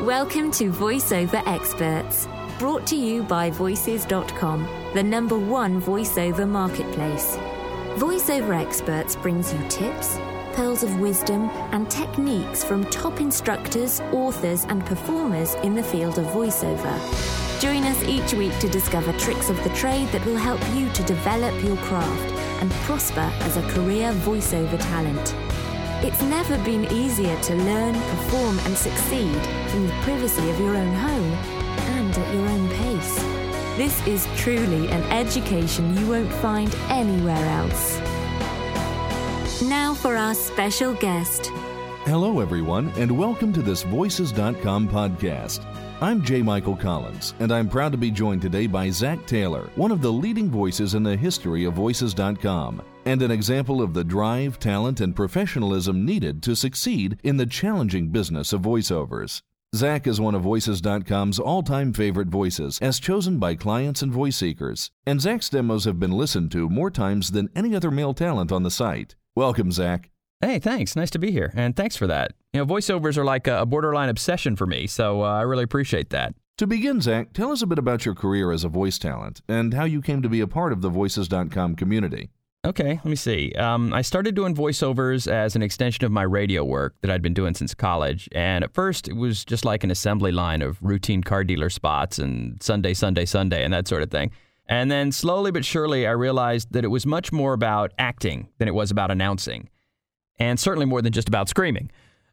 Welcome to VoiceOver Experts, brought to you by Voices.com, the #1 voiceover marketplace. VoiceOver Experts brings you tips, pearls of wisdom, and techniques from top instructors, authors, and performers in the field of voiceover. Join us each week to discover tricks of the trade that will help you to develop your craft and prosper as a career voiceover talent. It's never been easier to learn, perform, and succeed from the privacy of your own home and at your own pace. This is truly an education you won't find anywhere else. Now for our special guest. Hello, everyone, and welcome to this Voices.com podcast. I'm J. Michael Collins, and I'm proud to be joined today by Zach Taylor, one of the leading voices in the history of Voices.com, and an example of the drive, talent, and professionalism needed to succeed in the challenging business of voiceovers. Zach is one of Voices.com's all-time favorite voices, as chosen by clients and voice seekers, and Zach's demos have been listened to more times than any other male talent on the site. Welcome, Zach. Hey, thanks. Nice to be here, and thanks for that. You know, voiceovers are like a borderline obsession for me, so I really appreciate that. To begin, Zach, tell us a bit about your career as a voice talent and how you came to be a part of the Voices.com community. Okay, let me see. I started doing voiceovers as an extension of my radio work that I'd been doing since college, and at first it was just like an assembly line of routine car dealer spots and Sunday, Sunday, Sunday, and that sort of thing. And then slowly but surely I realized that it was much more about acting than it was about announcing. And certainly more than just about screaming.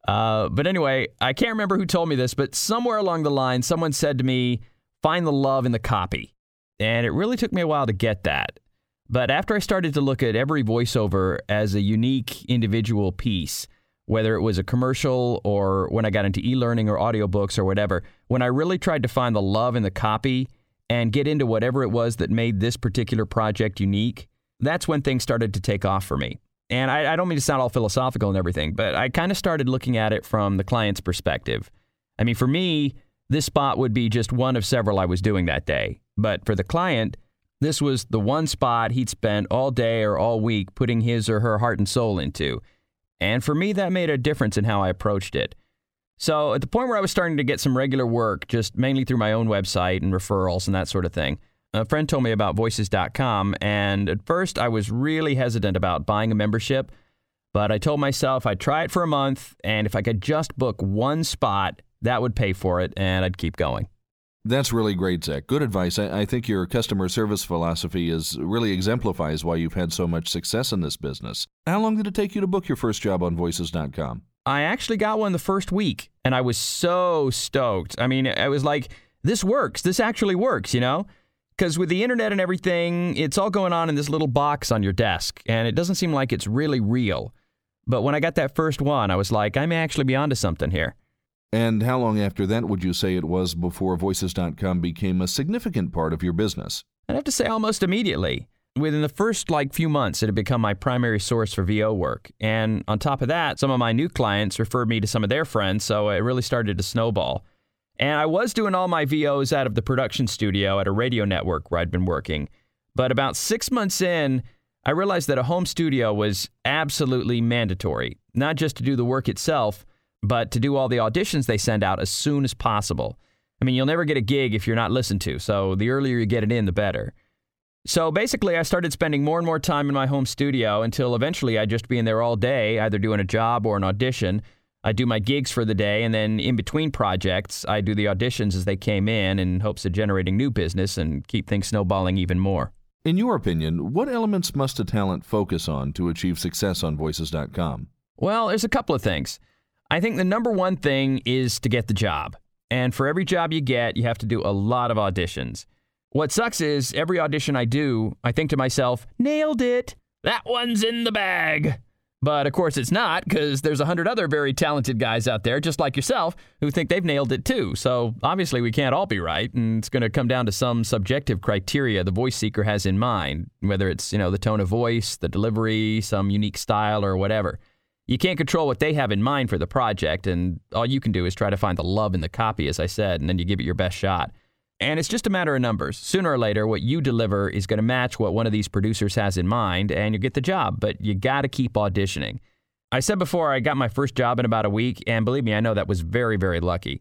But anyway, I can't remember who told me this, but somewhere along the line, someone said to me, find the love in the copy. And it really took me a while to get that. But after I started to look at every voiceover as a unique individual piece, whether it was a commercial or when I got into e-learning or audiobooks or whatever, when I really tried to find the love in the copy and get into whatever it was that made this particular project unique, that's when things started to take off for me. And I don't mean to sound all philosophical and everything, but I kind of started looking at it from the client's perspective. I mean, for me, this spot would be just one of several I was doing that day. But for the client, this was the one spot he'd spent all day or all week putting his or her heart and soul into. And for me, that made a difference in how I approached it. So at the point where I was starting to get some regular work, just mainly through my own website and referrals and that sort of thing, a friend told me about Voices.com, and at first I was really hesitant about buying a membership, but I told myself I'd try it for a month, and if I could just book one spot, that would pay for it, and I'd keep going. That's really great, Zach. Good advice. I think your customer service philosophy really exemplifies why you've had so much success in this business. How long did it take you to book your first job on Voices.com? I actually got one the first week, and I was so stoked. I mean, I was like, this works. This actually works, you know? Because with the internet and everything, it's all going on in this little box on your desk, and it doesn't seem like it's really real. But when I got that first one, I was like, I may actually be onto something here. And how long after that would you say it was before Voices.com became a significant part of your business? I'd have to say almost immediately. Within the first few months, it had become my primary source for VO work. And on top of that, some of my new clients referred me to some of their friends, so it really started to snowball. And I was doing all my VOs out of the production studio at a radio network where I'd been working. But about 6 months in, I realized that a home studio was absolutely mandatory, not just to do the work itself, but to do all the auditions they send out as soon as possible. I mean, you'll never get a gig if you're not listened to, so the earlier you get it in, the better. So basically, I started spending more and more time in my home studio until eventually I'd just be in there all day, either doing a job or an audition. I'd do my gigs for the day, and then in between projects, I'd do the auditions as they came in hopes of generating new business and keep things snowballing even more. In your opinion, what elements must a talent focus on to achieve success on Voices.com? Well, there's a couple of things. I think the #1 thing is to get the job. And for every job you get, you have to do a lot of auditions. What sucks is every audition I do, I think to myself, nailed it. That one's in the bag. But of course it's not, because there's 100 other very talented guys out there, just like yourself, who think they've nailed it too. So obviously we can't all be right, and it's going to come down to some subjective criteria the voice seeker has in mind, whether it's, the tone of voice, the delivery, some unique style, or whatever. You can't control what they have in mind for the project, and all you can do is try to find the love in the copy, as I said, and then you give it your best shot. And it's just a matter of numbers. Sooner or later, what you deliver is going to match what one of these producers has in mind, and you get the job, but you got to keep auditioning. I said before I got my first job in about a week, and believe me, I know that was very, very lucky.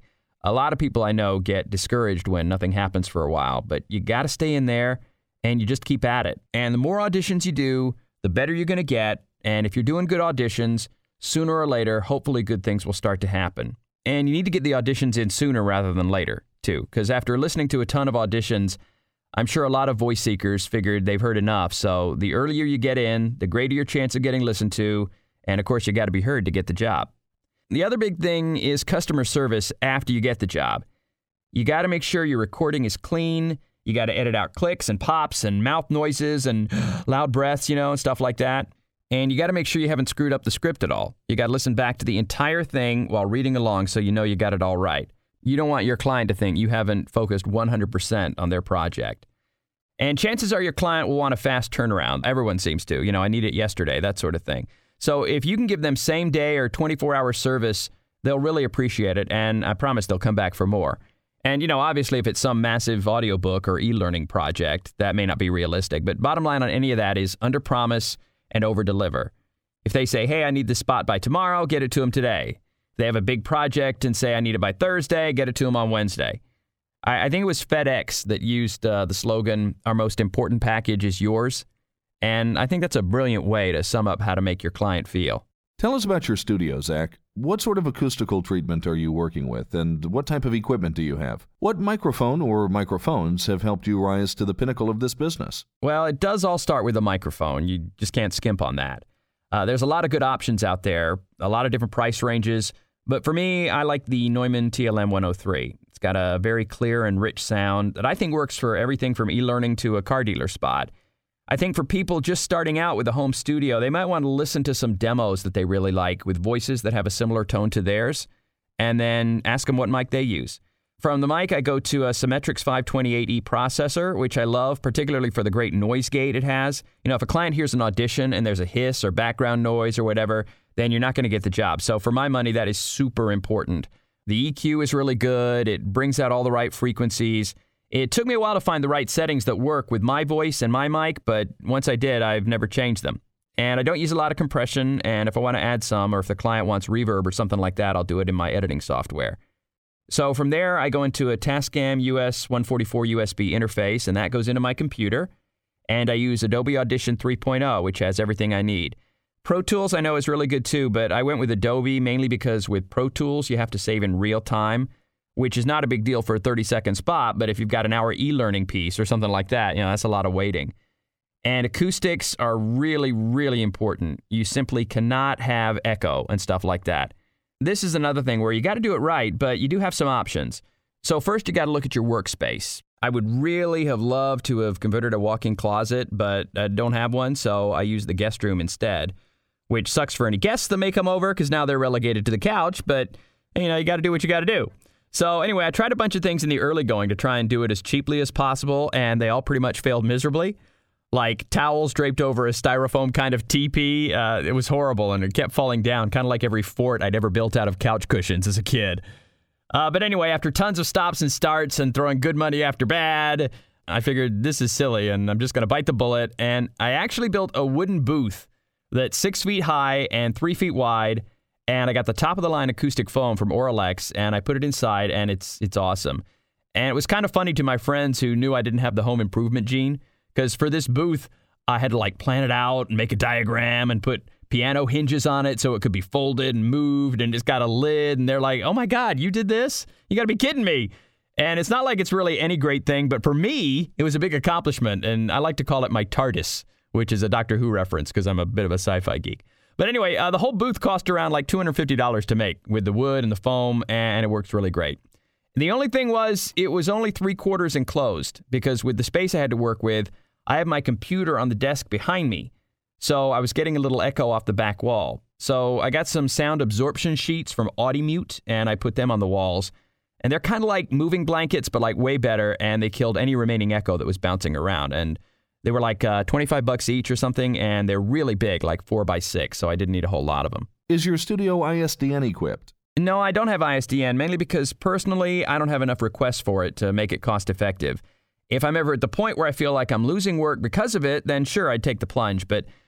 A lot of people I know get discouraged when nothing happens for a while, but you got to stay in there and you just keep at it. And the more auditions you do, the better you're going to get. And if you're doing good auditions, sooner or later, hopefully good things will start to happen. And you need to get the auditions in sooner rather than later, too, because after listening to a ton of auditions, I'm sure a lot of voice seekers figured they've heard enough. So the earlier you get in, the greater your chance of getting listened to. And of course, you got to be heard to get the job. The other big thing is customer service after you get the job. You got to make sure your recording is clean. You got to edit out clicks and pops and mouth noises and loud breaths, and stuff like that. And you got to make sure you haven't screwed up the script at all. You got to listen back to the entire thing while reading along so you know you got it all right. You don't want your client to think you haven't focused 100% on their project. And chances are your client will want a fast turnaround. Everyone seems to. I need it yesterday, that sort of thing. So if you can give them same day or 24-hour service, they'll really appreciate it, and I promise they'll come back for more. And, obviously if it's some massive audiobook or e-learning project, that may not be realistic. But bottom line on any of that is under-promise and over-deliver. If they say, hey, I need this spot by tomorrow, get it to them today. If they have a big project and say, I need it by Thursday, get it to them on Wednesday. I think it was FedEx that used the slogan, our most important package is yours. And I think that's a brilliant way to sum up how to make your client feel. Tell us about your studio, Zach. What sort of acoustical treatment are you working with, and what type of equipment do you have? What microphone or microphones have helped you rise to the pinnacle of this business? Well, it does all start with a microphone. You just can't skimp on that. There's a lot of good options out there, a lot of different price ranges. But for me, I like the Neumann TLM 103. It's got a very clear and rich sound that I think works for everything from e-learning to a car dealer spot. I think for people just starting out with a home studio, they might want to listen to some demos that they really like with voices that have a similar tone to theirs, and then ask them what mic they use. From the mic, I go to a Symmetrix 528E processor, which I love, particularly for the great noise gate it has. If a client hears an audition and there's a hiss or background noise or whatever, then you're not going to get the job. So for my money, that is super important. The EQ is really good. It brings out all the right frequencies. It took me a while to find the right settings that work with my voice and my mic, but once I did, I've never changed them. And I don't use a lot of compression, and if I want to add some, or if the client wants reverb or something like that, I'll do it in my editing software. So from there, I go into a Tascam US 144 USB interface, and that goes into my computer. And I use Adobe Audition 3.0, which has everything I need. Pro Tools I know is really good too, but I went with Adobe mainly because with Pro Tools, you have to save in real time, which is not a big deal for a 30-second spot, but if you've got an hour e-learning piece or something like that, that's a lot of waiting. And acoustics are really, really important. You simply cannot have echo and stuff like that. This is another thing where you got to do it right, but you do have some options. So first, you got to look at your workspace. I would really have loved to have converted a walk-in closet, but I don't have one, so I use the guest room instead, which sucks for any guests that may come over because now they're relegated to the couch, but you got to do what you got to do. So anyway, I tried a bunch of things in the early going to try and do it as cheaply as possible, and they all pretty much failed miserably. Like towels draped over a styrofoam kind of teepee. It was horrible, and it kept falling down, kind of like every fort I'd ever built out of couch cushions as a kid. But anyway, after tons of stops and starts and throwing good money after bad, I figured this is silly, and I'm just going to bite the bullet. And I actually built a wooden booth that's 6 feet high and 3 feet wide, and I got the top-of-the-line acoustic foam from Auralex, and I put it inside, and it's awesome. And it was kind of funny to my friends who knew I didn't have the home improvement gene, because for this booth, I had to plan it out and make a diagram and put piano hinges on it so it could be folded and moved, and it's got a lid, and they're like, oh my God, you did this? You got to be kidding me. And it's not like it's really any great thing, but for me, it was a big accomplishment, and I like to call it my TARDIS, which is a Doctor Who reference because I'm a bit of a sci-fi geek. But anyway, the whole booth cost around $250 to make with the wood and the foam, and it works really great. The only thing was, it was only 3/4 enclosed because with the space I had to work with, I have my computer on the desk behind me. So I was getting a little echo off the back wall. So I got some sound absorption sheets from Audimute, and I put them on the walls. And they're kind of like moving blankets, but way better, and they killed any remaining echo that was bouncing around. And they were $25 each or something, and they're really big, 4x6, so I didn't need a whole lot of them. Is your studio ISDN equipped? No, I don't have ISDN, mainly because personally, I don't have enough requests for it to make it cost effective. If I'm ever at the point where I feel like I'm losing work because of it, then sure, I'd take the plunge. But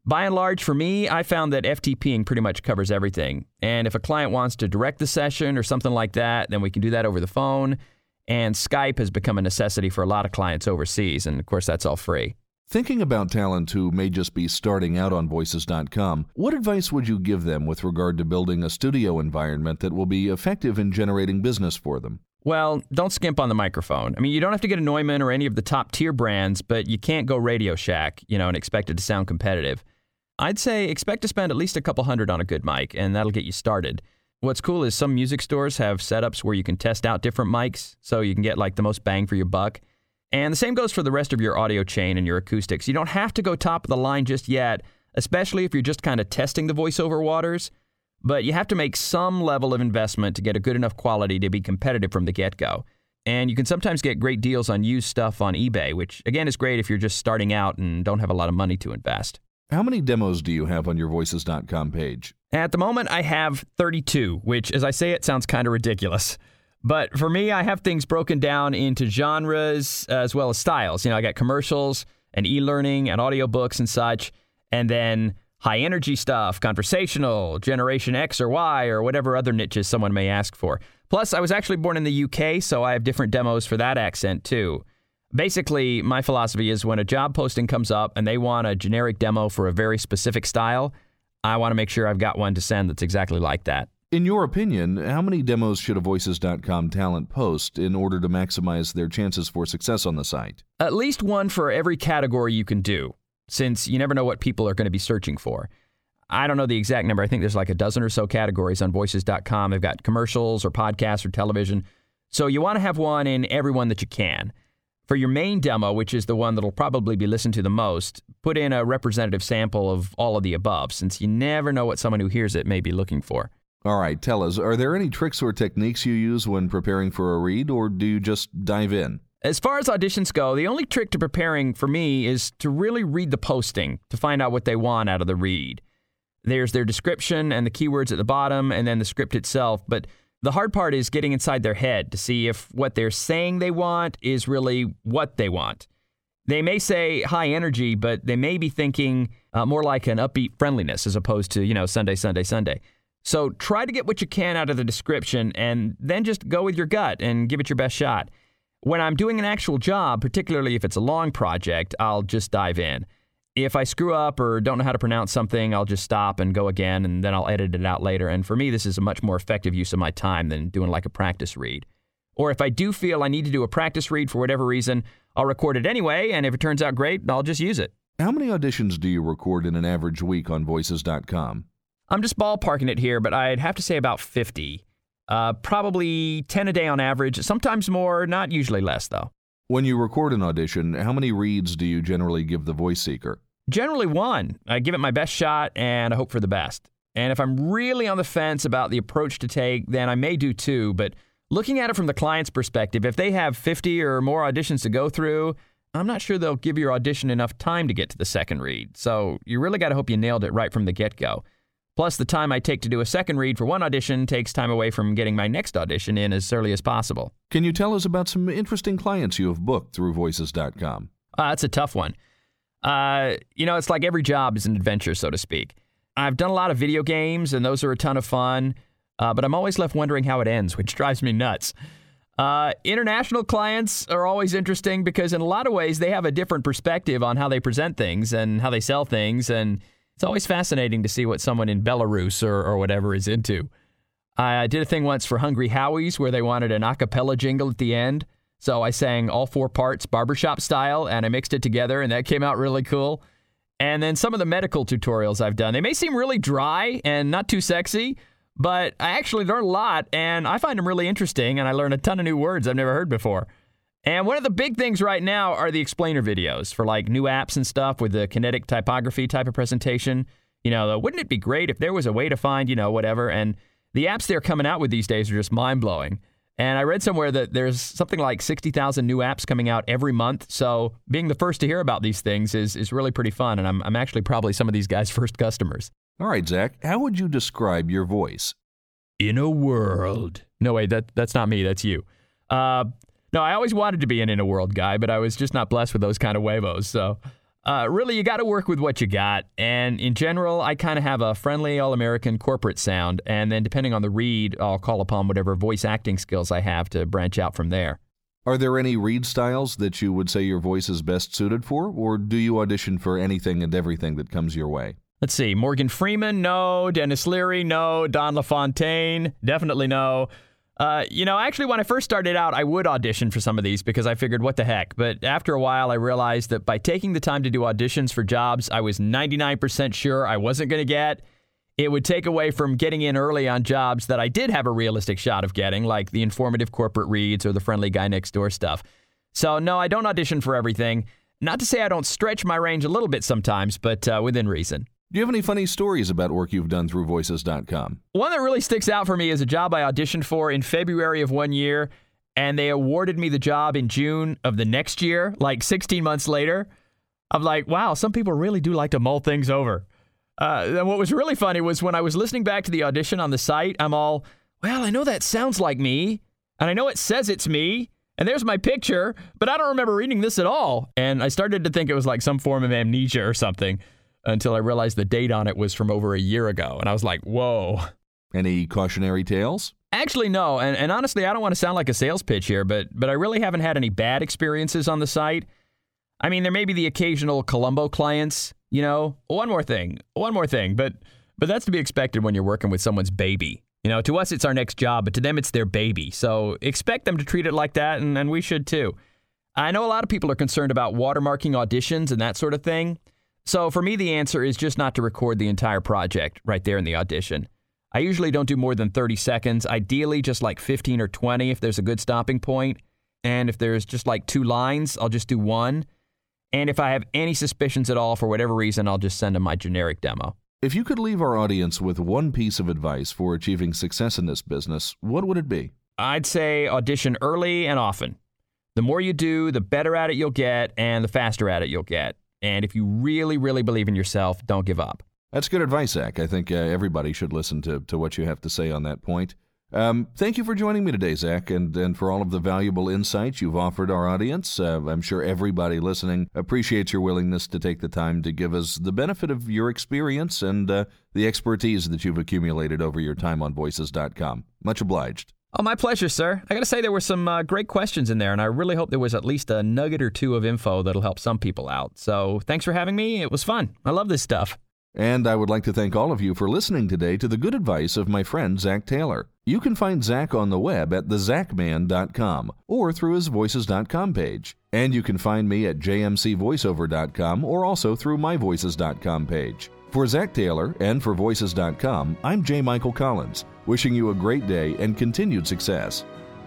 By and large, for me, I found that FTPing pretty much covers everything. And if a client wants to direct the session or something like that, then we can do that over the phone. And Skype has become a necessity for a lot of clients overseas. And of course, that's all free. Thinking about talent who may just be starting out on Voices.com, what advice would you give them with regard to building a studio environment that will be effective in generating business for them? Well, don't skimp on the microphone. I mean, you don't have to get a Neumann or any of the top tier brands, but you can't go Radio Shack, and expect it to sound competitive. I'd say expect to spend at least a couple $100 on a good mic, and that'll get you started. What's cool is some music stores have setups where you can test out different mics, so you can get the most bang for your buck. And the same goes for the rest of your audio chain and your acoustics. You don't have to go top of the line just yet, especially if you're just kind of testing the voiceover waters. But you have to make some level of investment to get a good enough quality to be competitive from the get-go. And you can sometimes get great deals on used stuff on eBay, which again is great if you're just starting out and don't have a lot of money to invest. How many demos do you have on your Voices.com page? At the moment, I have 32, which, as I say it, sounds kind of ridiculous. But for me, I have things broken down into genres as well as styles. I got commercials and e-learning and audiobooks and such, and then high-energy stuff, conversational, Generation X or Y, or whatever other niches someone may ask for. Plus, I was actually born in the UK, so I have different demos for that accent, too. Basically, my philosophy is when a job posting comes up and they want a generic demo for a very specific style, I want to make sure I've got one to send that's exactly like that. In your opinion, how many demos should a Voices.com talent post in order to maximize their chances for success on the site? At least one for every category you can do, since you never know what people are going to be searching for. I don't know the exact number. I think there's a dozen or so categories on Voices.com. They've got commercials or podcasts or television. So you want to have one in every one that you can. For your main demo, which is the one that'll probably be listened to the most, put in a representative sample of all of the above, since you never know what someone who hears it may be looking for. All right, tell us, are there any tricks or techniques you use when preparing for a read, or do you just dive in? As far as auditions go, the only trick to preparing for me is to really read the posting to find out what they want out of the read. There's their description and the keywords at the bottom, and then the script itself, but the hard part is getting inside their head to see if what they're saying they want is really what they want. They may say high energy, but they may be thinking more like an upbeat friendliness as opposed to, Sunday, Sunday, Sunday. So try to get what you can out of the description and then just go with your gut and give it your best shot. When I'm doing an actual job, particularly if it's a long project, I'll just dive in. If I screw up or don't know how to pronounce something, I'll just stop and go again, and then I'll edit it out later. And for me, this is a much more effective use of my time than doing a practice read. Or if I do feel I need to do a practice read for whatever reason, I'll record it anyway, and if it turns out great, I'll just use it. How many auditions do you record in an average week on Voices.com? I'm just ballparking it here, but I'd have to say about 50. Probably 10 a day on average, sometimes more, not usually less, though. When you record an audition, how many reads do you generally give the voice seeker? Generally one. I give it my best shot, and I hope for the best. And if I'm really on the fence about the approach to take, then I may do 2. But looking at it from the client's perspective, if they have 50 or more auditions to go through, I'm not sure they'll give your audition enough time to get to the second read. So you really got to hope you nailed it right from the get-go. Plus, the time I take to do a second read for one audition takes time away from getting my next audition in as early as possible. Can you tell us about some interesting clients you have booked through Voices.com? That's a tough one. It's like every job is an adventure, so to speak. I've done a lot of video games, and those are a ton of fun, but I'm always left wondering how it ends, which drives me nuts. International clients are always interesting because in a lot of ways they have a different perspective on how they present things and how they sell things, and it's always fascinating to see what someone in Belarus or whatever is into. I did a thing once for Hungry Howie's where they wanted an a cappella jingle at the end. So I sang all 4 parts barbershop style, and I mixed it together, and that came out really cool. And then some of the medical tutorials I've done, they may seem really dry and not too sexy, but I actually learned a lot, and I find them really interesting, and I learned a ton of new words I've never heard before. And one of the big things right now are the explainer videos for new apps and stuff with the kinetic typography type of presentation. Wouldn't it be great if there was a way to find, whatever? And the apps they're coming out with these days are just mind-blowing. And I read somewhere that there's something like 60,000 new apps coming out every month. So being the first to hear about these things is really pretty fun. And I'm actually probably some of these guys' first customers. All right, Zach, how would you describe your voice? In a world. No, wait, that's not me. That's you. No, I always wanted to be an In a World guy, but I was just not blessed with those kind of huevos. So Really, you got to work with what you got. And in general, I kind of have a friendly, all-American corporate sound. And then depending on the read, I'll call upon whatever voice acting skills I have to branch out from there. Are there any read styles that you would say your voice is best suited for, or do you audition for anything and everything that comes your way? Let's see. Morgan Freeman, no. Dennis Leary, no. Don LaFontaine, definitely no. Actually, when I first started out, I would audition for some of these because I figured, what the heck? But after a while, I realized that by taking the time to do auditions for jobs I was 99% sure I wasn't going to get, it would take away from getting in early on jobs that I did have a realistic shot of getting, like the informative corporate reads or the friendly guy next door stuff. So, no, I don't audition for everything. Not to say I don't stretch my range a little bit sometimes, but within reason. Do you have any funny stories about work you've done through Voices.com? One that really sticks out for me is a job I auditioned for in February of one year, and they awarded me the job in June of the next year, like 16 months later. I'm like, wow, some people really do like to mull things over. And what was really funny was when I was listening back to the audition on the site, I'm all, well, I know that sounds like me, and I know it says it's me, and there's my picture, but I don't remember reading this at all. And I started to think it was like some form of amnesia or something, until I realized the date on it was from over a year ago. And I was like, whoa. Any cautionary tales? Actually, no. And honestly, I don't want to sound like a sales pitch here, but I really haven't had any bad experiences on the site. I mean, there may be the occasional Columbo clients, one more thing. But that's to be expected when you're working with someone's baby. To us, it's our next job, but to them, it's their baby. So expect them to treat it like that, and we should too. I know a lot of people are concerned about watermarking auditions and that sort of thing. So for me, the answer is just not to record the entire project right there in the audition. I usually don't do more than 30 seconds, ideally just like 15 or 20 if there's a good stopping point. And if there's just like 2 lines, I'll just do 1. And if I have any suspicions at all for whatever reason, I'll just send them my generic demo. If you could leave our audience with one piece of advice for achieving success in this business, what would it be? I'd say audition early and often. The more you do, the better at it you'll get and the faster at it you'll get. And if you really, really believe in yourself, don't give up. That's good advice, Zach. I think everybody should listen to what you have to say on that point. Thank you for joining me today, Zach, and for all of the valuable insights you've offered our audience. I'm sure everybody listening appreciates your willingness to take the time to give us the benefit of your experience and the expertise that you've accumulated over your time on Voices.com. Much obliged. Oh, my pleasure, sir. I got to say there were some great questions in there, and I really hope there was at least a nugget or two of info that'll help some people out. So thanks for having me. It was fun. I love this stuff. And I would like to thank all of you for listening today to the good advice of my friend Zach Taylor. You can find Zach on the web at thezachman.com or through his Voices.com page. And you can find me at jmcvoiceover.com or also through my Voices.com page. For Zach Taylor and for Voices.com, I'm J. Michael Collins, wishing you a great day and continued success.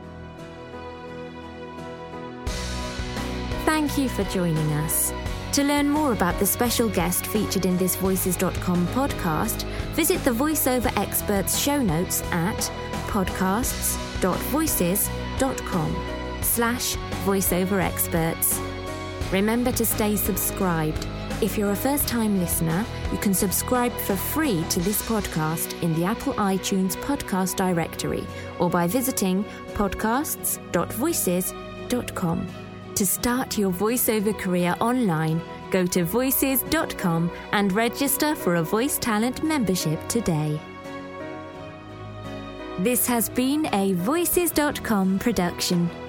Thank you for joining us. To learn more about the special guest featured in this Voices.com podcast, visit the VoiceOver Experts show notes at podcasts.voices.com/voiceoverexperts. Remember to stay subscribed. If you're a first-time listener, you can subscribe for free to this podcast in the Apple iTunes podcast directory or by visiting podcasts.voices.com. To start your voiceover career online, go to voices.com and register for a Voice Talent membership today. This has been a Voices.com production.